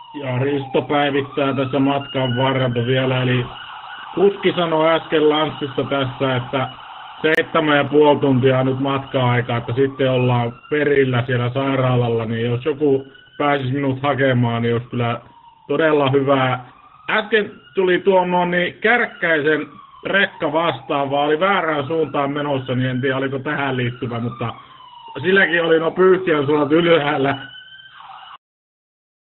Ja Risto päivittää tässä matkan varrelta vielä, eli kuski sanoi äsken lanssissa tässä, että 7,5 tuntia nyt matka-aikaa, että sitten ollaan perillä siellä sairaalalla, niin jos joku pääsisi minut hakemaan, niin olisi kyllä todella hyvää. Äsken tuli tuon niin Kärkkäisen rekka vastaan, vaan oli väärään suuntaan menossa, niin en tiedä oliko tähän liittyvä, mutta silläkin oli pyyhkiän suunnat ylhäällä